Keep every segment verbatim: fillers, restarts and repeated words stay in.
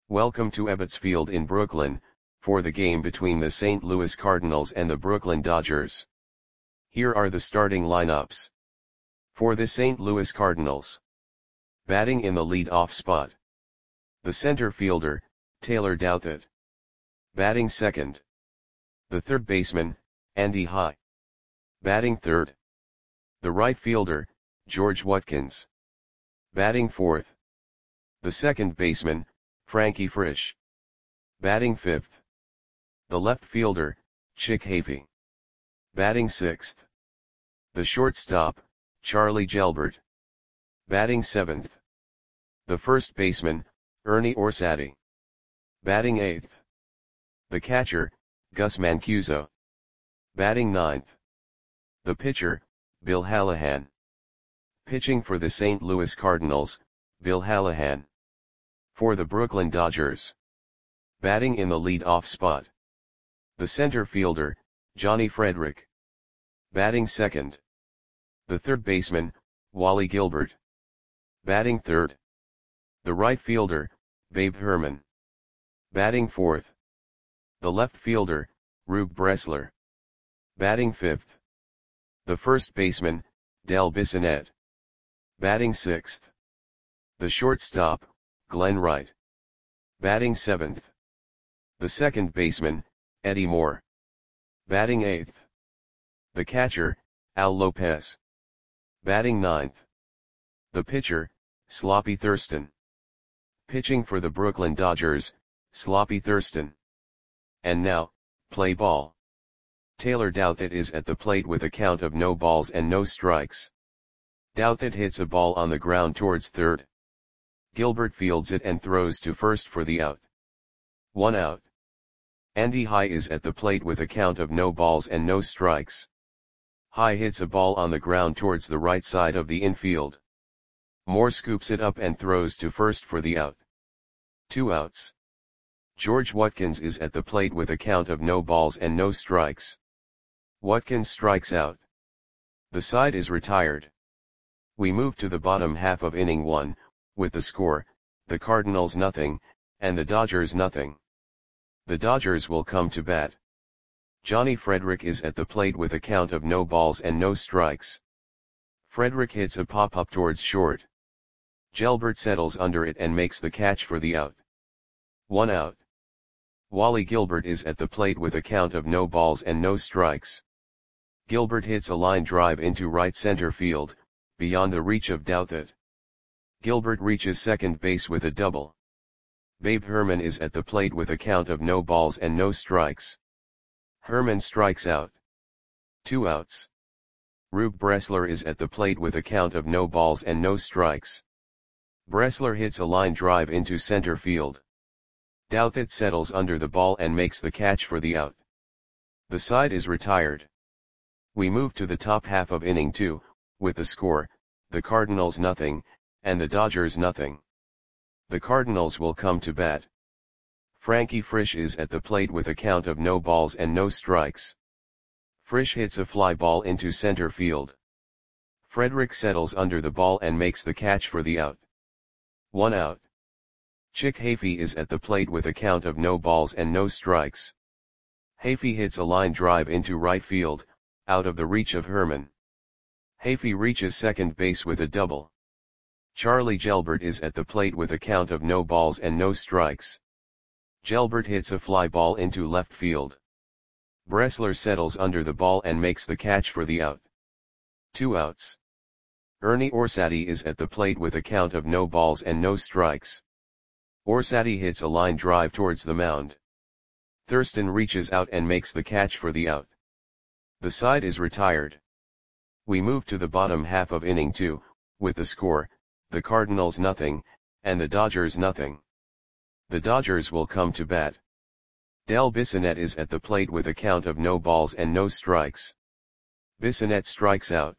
Welcome to Ebbets Field in Brooklyn, for the game between the Saint Louis Cardinals and the Brooklyn Dodgers. Here are the starting lineups. For the Saint Louis Cardinals. Batting in the lead-off spot. The center fielder, Taylor Douthit. Batting second. The third baseman, Andy High. Batting third. The right fielder, George Watkins. Batting fourth. The second baseman, Frankie Frisch. Batting fifth. The left fielder, Chick Hafey. Batting sixth. The shortstop, Charlie Gelbert. Batting seventh. The first baseman, Ernie Orsatti. Batting eighth. The catcher, Gus Mancuso. Batting ninth. The pitcher, Bill Hallahan. Pitching for the Saint Louis Cardinals, Bill Hallahan. For the Brooklyn Dodgers. Batting in the lead-off spot. The center fielder, Johnny Frederick. Batting second. The third baseman, Wally Gilbert. Batting third. The right fielder, Babe Herman. Batting fourth. The left fielder, Rube Bressler. Batting fifth. The first baseman, Del Bissonette. Batting sixth. The shortstop, Glenn Wright. Batting seventh. The second baseman, Eddie Moore. Batting eighth. The catcher, Al Lopez. Batting ninth. The pitcher, Sloppy Thurston. Pitching for the Brooklyn Dodgers, Sloppy Thurston. And now, play ball. Taylor Douthit is at the plate with a count of no balls and no strikes. Douthit hits a ball on the ground towards third. Gilbert fields it and throws to first for the out. One out. Andy High is at the plate with a count of no balls and no strikes. High hits a ball on the ground towards the right side of the infield. Moore scoops it up and throws to first for the out. Two outs. George Watkins is at the plate with a count of no balls and no strikes. Watkins strikes out. The side is retired. We move to the bottom half of inning one, with the score, the Cardinals nothing, and the Dodgers nothing. The Dodgers will come to bat. Johnny Frederick is at the plate with a count of no balls and no strikes. Frederick hits a pop-up towards short. Gelbert settles under it and makes the catch for the out. One out. Wally Gilbert is at the plate with a count of no balls and no strikes. Gilbert hits a line drive into right center field, beyond the reach of Douthit. Gilbert reaches second base with a double. Babe Herman is at the plate with a count of no balls and no strikes. Herman strikes out. Two outs. Rube Bressler is at the plate with a count of no balls and no strikes. Bressler hits a line drive into center field. Douthit settles under the ball and makes the catch for the out. The side is retired. We move to the top half of inning two, with the score, the Cardinals nothing, and the Dodgers nothing. The Cardinals will come to bat. Frankie Frisch is at the plate with a count of no balls and no strikes. Frisch hits a fly ball into center field. Frederick settles under the ball and makes the catch for the out. One out. Chick Hafey is at the plate with a count of no balls and no strikes. Hafey hits a line drive into right field, out of the reach of Herman. Hafey reaches second base with a double. Charlie Gelbert is at the plate with a count of no balls and no strikes. Gelbert hits a fly ball into left field. Bressler settles under the ball and makes the catch for the out. Two outs. Ernie Orsatti is at the plate with a count of no balls and no strikes. Orsatti hits a line drive towards the mound. Thurston reaches out and makes the catch for the out. The side is retired. We move to the bottom half of inning two, with the score, the Cardinals nothing, and the Dodgers nothing. The Dodgers will come to bat. Del Bissonette is at the plate with a count of no balls and no strikes. Bissonette strikes out.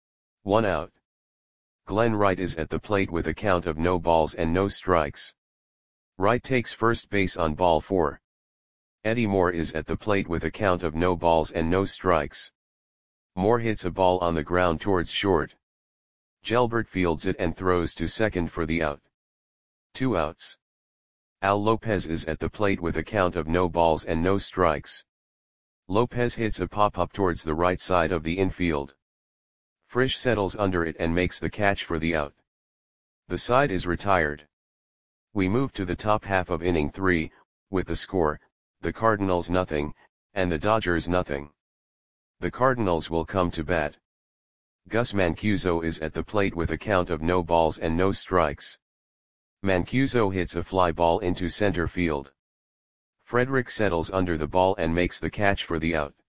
One out. Glenn Wright is at the plate with a count of no balls and no strikes. Wright takes first base on ball four. Eddie Moore is at the plate with a count of no balls and no strikes. Moore hits a ball on the ground towards short. Gelbert fields it and throws to second for the out. Two outs. Al Lopez is at the plate with a count of no balls and no strikes. Lopez hits a pop-up towards the right side of the infield. Frisch settles under it and makes the catch for the out. The side is retired. We move to the top half of inning three, with the score, the Cardinals nothing, and the Dodgers nothing. The Cardinals will come to bat. Gus Mancuso is at the plate with a count of no balls and no strikes. Mancuso hits a fly ball into center field. Frederick settles under the ball and makes the catch for the out.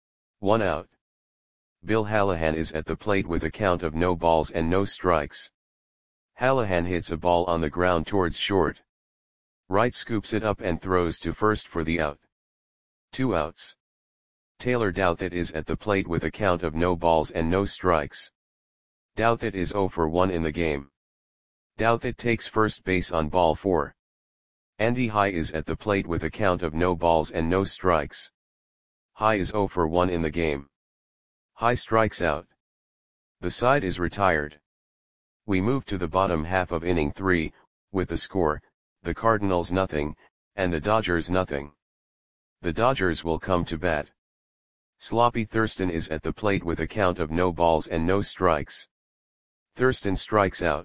One out. Bill Hallahan is at the plate with a count of no balls and no strikes. Hallahan hits a ball on the ground towards short. Wright scoops it up and throws to first for the out. Two outs. Taylor Douthit is at the plate with a count of no balls and no strikes. Douthit is oh for one in the game. Douthit takes first base on ball four. Andy High is at the plate with a count of no balls and no strikes. High is oh for one in the game. High strikes out. The side is retired. We move to the bottom half of inning three, with the score, the Cardinals nothing, and the Dodgers nothing. The Dodgers will come to bat. Sloppy Thurston is at the plate with a count of no balls and no strikes. Thurston strikes out.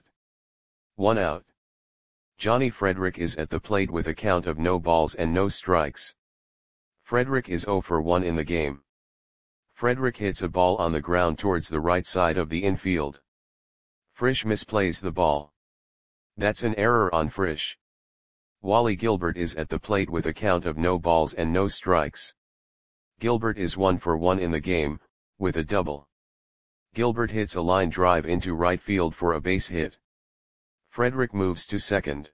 One out. Johnny Frederick is at the plate with a count of no balls and no strikes. Frederick is oh for one in the game. Frederick hits a ball on the ground towards the right side of the infield. Frisch misplays the ball. That's an error on Frisch. Wally Gilbert is at the plate with a count of no balls and no strikes. Gilbert is one for one in the game, with a double. Gilbert hits a line drive into right field for a base hit. Frederick moves to second.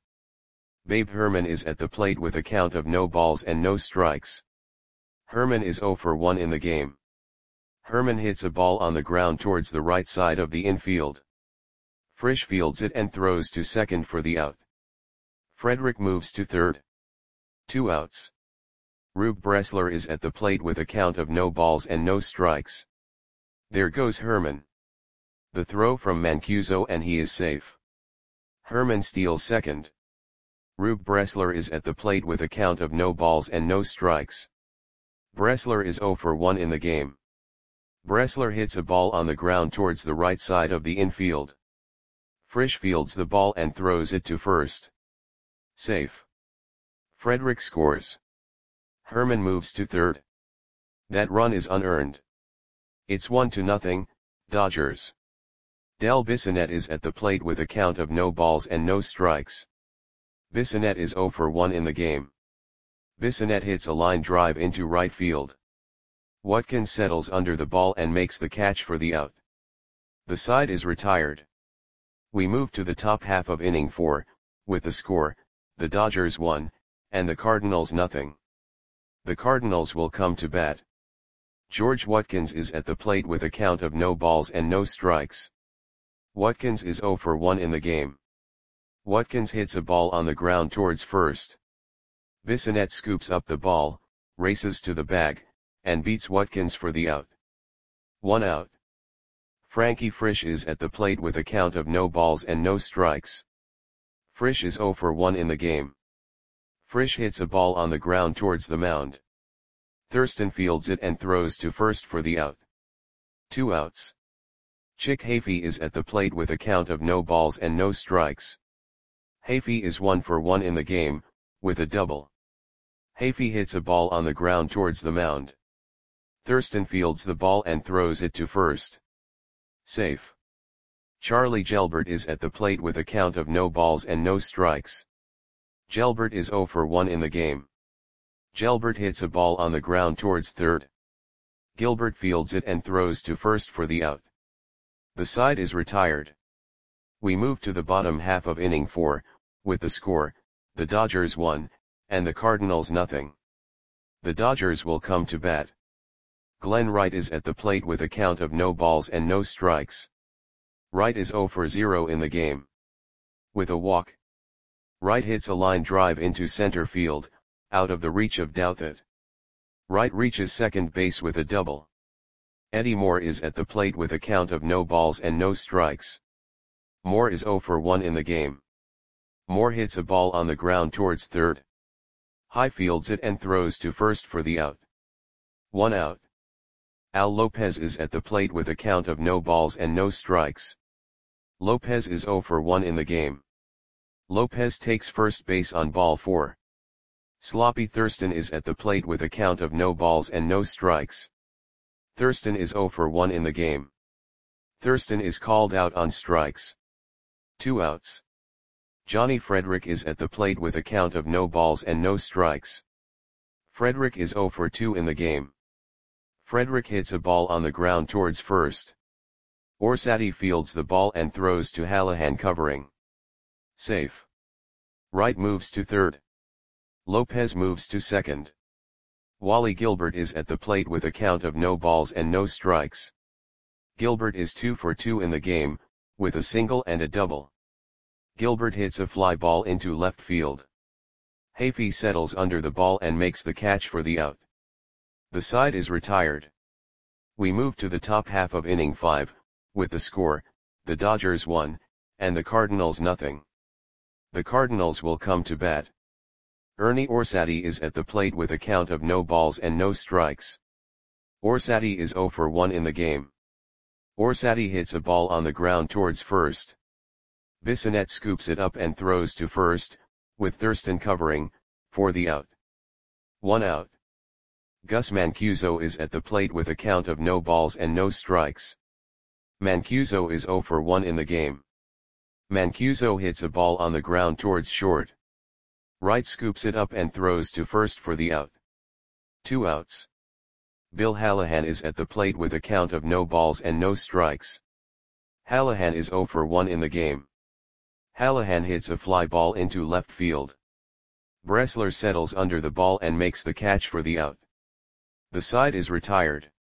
Babe Herman is at the plate with a count of no balls and no strikes. Herman is oh for one in the game. Herman hits a ball on the ground towards the right side of the infield. Frisch fields it and throws to second for the out. Frederick moves to third. Two outs. Rube Bressler is at the plate with a count of no balls and no strikes. There goes Herman. The throw from Mancuso and he is safe. Herman steals second. Rube Bressler is at the plate with a count of no balls and no strikes. Bressler is oh for one in the game. Bressler hits a ball on the ground towards the right side of the infield. Frisch fields the ball and throws it to first. Safe. Frederick scores. Herman moves to third. That run is unearned. It's one to nothing, Dodgers. Del Bissonette is at the plate with a count of no balls and no strikes. Bissonette is oh for one in the game. Bissonette hits a line drive into right field. Watkins settles under the ball and makes the catch for the out. The side is retired. We move to the top half of inning four, with the score, the Dodgers one, and the Cardinals nothing. The Cardinals will come to bat. George Watkins is at the plate with a count of no balls and no strikes. Watkins is oh for one in the game. Watkins hits a ball on the ground towards first. Bissonette scoops up the ball, races to the bag, and beats Watkins for the out. One out. Frankie Frisch is at the plate with a count of no balls and no strikes. Frisch is oh for one in the game. Frisch hits a ball on the ground towards the mound. Thurston fields it and throws to first for the out. Two outs. Chick Hafey is at the plate with a count of no balls and no strikes. Hafey is one for one in the game, with a double. Hafey hits a ball on the ground towards the mound. Thurston fields the ball and throws it to first. Safe. Charlie Gelbert is at the plate with a count of no balls and no strikes. Gelbert is oh for one in the game. Gelbert hits a ball on the ground towards third. Gilbert fields it and throws to first for the out. The side is retired. We move to the bottom half of inning four, with the score, the Dodgers one, and the Cardinals nothing. The Dodgers will come to bat. Glenn Wright is at the plate with a count of no balls and no strikes. Wright is oh for zero in the game. With a walk. Wright hits a line drive into center field, out of the reach of Douthit. Wright reaches second base with a double. Eddie Moore is at the plate with a count of no balls and no strikes. Moore is oh for one in the game. Moore hits a ball on the ground towards third. High fields it and throws to first for the out. One out. Al Lopez is at the plate with a count of no balls and no strikes. Lopez is zero for one in the game. Lopez takes first base on ball four. Sloppy Thurston is at the plate with a count of no balls and no strikes. Thurston is zero for one in the game. Thurston is called out on strikes. Two outs. Johnny Frederick is at the plate with a count of no balls and no strikes. Frederick is zero for two in the game. Frederick hits a ball on the ground towards first. Orsatti fields the ball and throws to Hallahan covering. Safe. Wright moves to third. Lopez moves to second. Wally Gilbert is at the plate with a count of no balls and no strikes. Gilbert is two for two in the game, with a single and a double. Gilbert hits a fly ball into left field. Hafey settles under the ball and makes the catch for the out. The side is retired. We move to the top half of inning five, with the score, the Dodgers one, and the Cardinals nothing. The Cardinals will come to bat. Ernie Orsatti is at the plate with a count of no balls and no strikes. Orsatti is zero for one in the game. Orsatti hits a ball on the ground towards first. Bissonette scoops it up and throws to first, with Thurston covering, for the out. One out. Gus Mancuso is at the plate with a count of no balls and no strikes. Mancuso is zero for one in the game. Mancuso hits a ball on the ground towards short. Wright scoops it up and throws to first for the out. Two outs. Bill Hallahan is at the plate with a count of no balls and no strikes. Hallahan is zero for one in the game. Hallahan hits a fly ball into left field. Bressler settles under the ball and makes the catch for the out. The side is retired.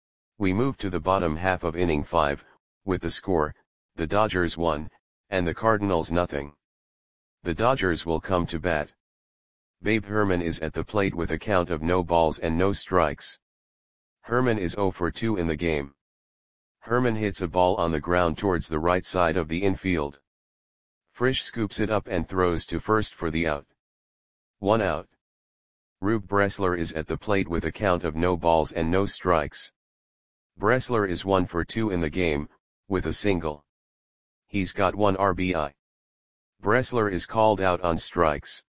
We move to the bottom half of inning five, with the score, the Dodgers one, and the Cardinals nothing. The Dodgers will come to bat. Babe Herman is at the plate with a count of no balls and no strikes. Herman is zero for two in the game. Herman hits a ball on the ground towards the right side of the infield. Frisch scoops it up and throws to first for the out. One out. Rube Bressler is at the plate with a count of no balls and no strikes. Bressler is one for two in the game, with a single. He's got one R B I. Bressler is called out on strikes.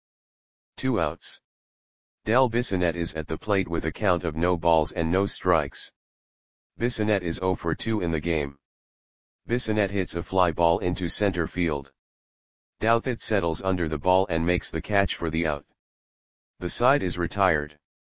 Two outs. Del Bissonette is at the plate with a count of no balls and no strikes. Bissonette is zero for two in the game. Bissonette hits a fly ball into center field. Douthit settles under the ball and makes the catch for the out. The side is retired.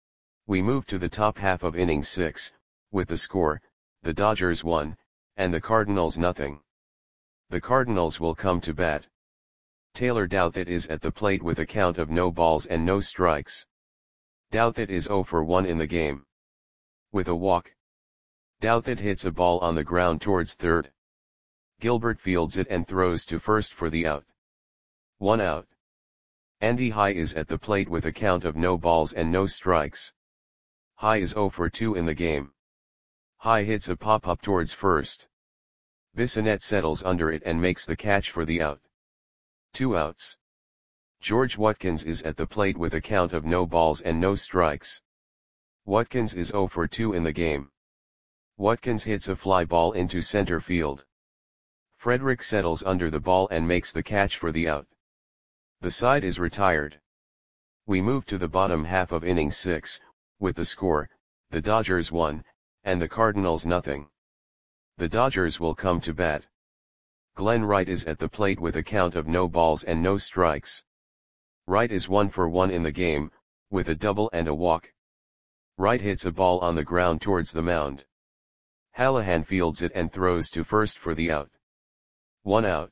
We move to the top half of inning six, with the score, the Dodgers one, and the Cardinals nothing. The Cardinals will come to bat. Taylor Douthit is at the plate with a count of no balls and no strikes. Douthit is zero for one in the game. With a walk. Douthit hits a ball on the ground towards third. Gilbert fields it and throws to first for the out. One out. Andy High is at the plate with a count of no balls and no strikes. High is zero for two in the game. High hits a pop-up towards first. Bissonette settles under it and makes the catch for the out. Two outs. George Watkins is at the plate with a count of no balls and no strikes. Watkins is zero for two in the game. Watkins hits a fly ball into center field. Frederick settles under the ball and makes the catch for the out. The side is retired. We move to the bottom half of inning six, with the score, the Dodgers one, and the Cardinals nothing. The Dodgers will come to bat. Glenn Wright is at the plate with a count of no balls and no strikes. Wright is one for one in the game, with a double and a walk. Wright hits a ball on the ground towards the mound. Hallahan fields it and throws to first for the out. One out.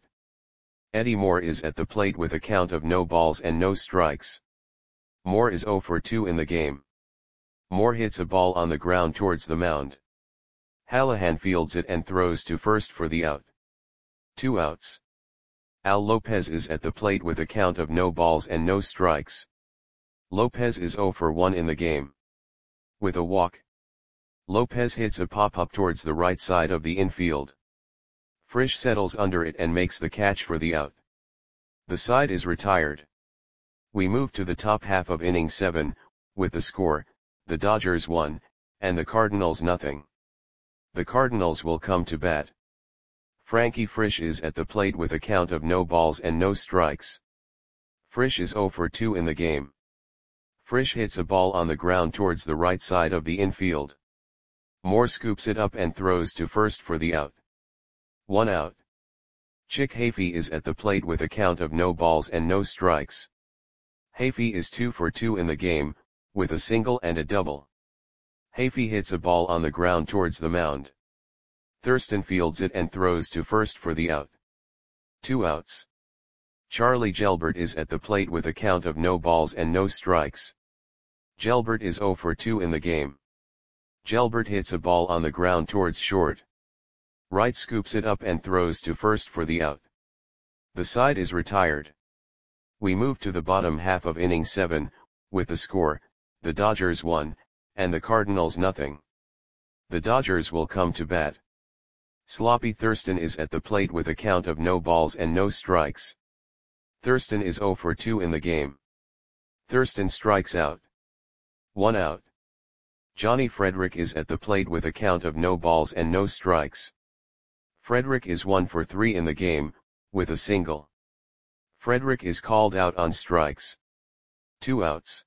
Eddie Moore is at the plate with a count of no balls and no strikes. Moore is zero for two in the game. Moore hits a ball on the ground towards the mound. Hallahan fields it and throws to first for the out. Two outs. Al Lopez is at the plate with a count of no balls and no strikes. Lopez is zero for one in the game. With a walk. Lopez hits a pop-up towards the right side of the infield. Frisch settles under it and makes the catch for the out. The side is retired. We move to the top half of inning seven, with the score, the Dodgers one, and the Cardinals nothing. The Cardinals will come to bat. Frankie Frisch is at the plate with a count of no balls and no strikes. Frisch is oh for two in the game. Frisch hits a ball on the ground towards the right side of the infield. Moore scoops it up and throws to first for the out. One out. Chick Hafey is at the plate with a count of no balls and no strikes. Hafey is two for two in the game, with a single and a double. Hafey hits a ball on the ground towards the mound. Thurston fields it and throws to first for the out. Two outs. Charlie Gelbert is at the plate with a count of no balls and no strikes. Gelbert is oh for two in the game. Gelbert hits a ball on the ground towards short. Wright scoops it up and throws to first for the out. The side is retired. We move to the bottom half of inning seven, with the score, the Dodgers one, and the Cardinals nothing. The Dodgers will come to bat. Sloppy Thurston is at the plate with a count of no balls and no strikes. Thurston is oh for two in the game. Thurston strikes out. One out. Johnny Frederick is at the plate with a count of no balls and no strikes. Frederick is one for three in the game, with a single. Frederick is called out on strikes. Two outs.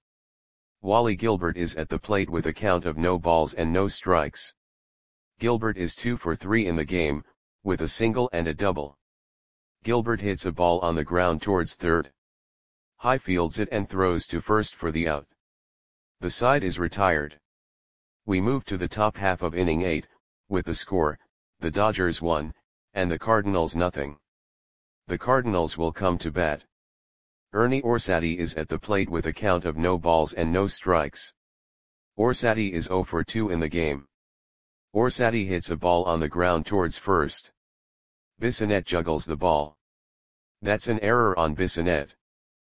Wally Gilbert is at the plate with a count of no balls and no strikes. Gilbert is two for three in the game, with a single and a double. Gilbert hits a ball on the ground towards third. High fields it and throws to first for the out. The side is retired. We move to the top half of inning eight, with the score, the Dodgers one, and the Cardinals nothing. The Cardinals will come to bat. Ernie Orsatti is at the plate with a count of no balls and no strikes. Orsatti is oh for two in the game. Orsatti hits a ball on the ground towards first. Bissonette juggles the ball. That's an error on Bissonette.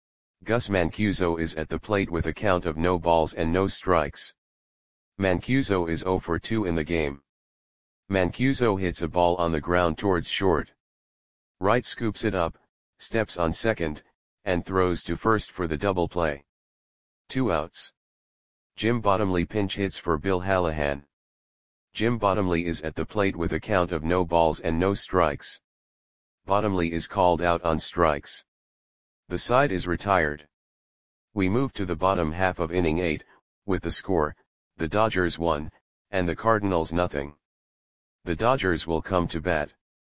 Gus Mancuso is at the plate with a count of no balls and no strikes. Mancuso is oh for two in the game. Mancuso hits a ball on the ground towards short. Wright scoops it up, steps on second, and throws to first for the double play. Two outs. Jim Bottomley pinch hits for Bill Hallahan. Jim Bottomley is at the plate with a count of no balls and no strikes. Bottomley is called out on strikes. The side is retired. We move to the bottom half of inning eight, with the score, the Dodgers one, and the Cardinals nothing. The Dodgers will come to bat.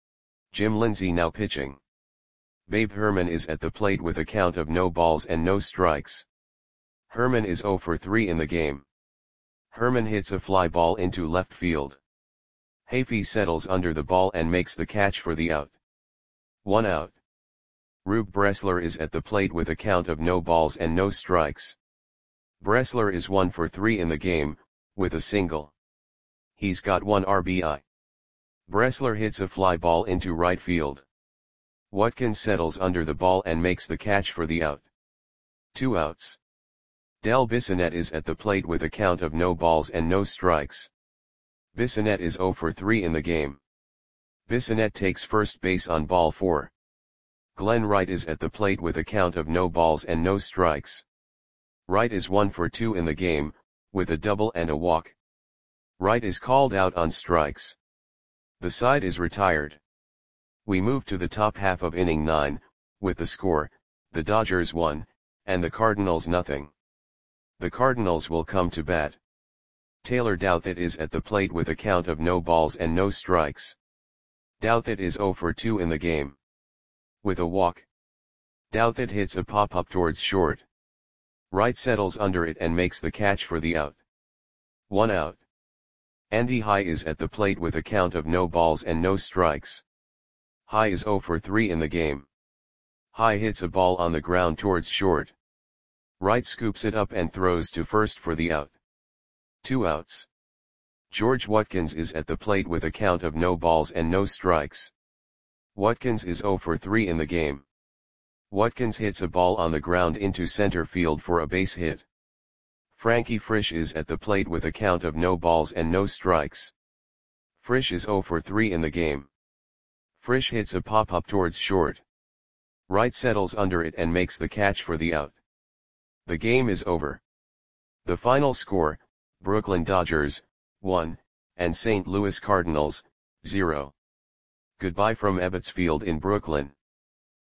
Jim Lindsay now pitching. Babe Herman is at the plate with a count of no balls and no strikes. Herman is oh for three in the game. Herman hits a fly ball into left field. Hafey settles under the ball and makes the catch for the out. One out. Rube Bressler is at the plate with a count of no balls and no strikes. Bressler is one for three in the game, with a single. He's got one R B I. Bressler hits a fly ball into right field. Watkins settles under the ball and makes the catch for the out. Two outs. Del Bissonette is at the plate with a count of no balls and no strikes. Bissonette is oh for three in the game. Bissonette takes first base on ball four. Glenn Wright is at the plate with a count of no balls and no strikes. Wright is one for two in the game, with a double and a walk. Wright is called out on strikes. The side is retired. We move to the top half of inning nine, with the score, the Dodgers one, and the Cardinals nothing. The Cardinals will come to bat. Taylor Douthit is at the plate with a count of no balls and no strikes. Douthit is oh for two in the game. With a walk. Douthit hits a pop-up towards short. Wright settles under it and makes the catch for the out. One out. Andy High is at the plate with a count of no balls and no strikes. High is oh for three in the game. High hits a ball on the ground towards short. Wright scoops it up and throws to first for the out. Two outs. George Watkins is at the plate with a count of no balls and no strikes. Watkins is oh for three in the game. Watkins hits a ball on the ground into center field for a base hit. Frankie Frisch is at the plate with a count of no balls and no strikes. Frisch is oh for three in the game. Frisch hits a pop-up towards short. Wright settles under it and makes the catch for the out. The game is over. The final score, Brooklyn Dodgers, one, and Saint Louis Cardinals, zero. Goodbye from Ebbets Field in Brooklyn.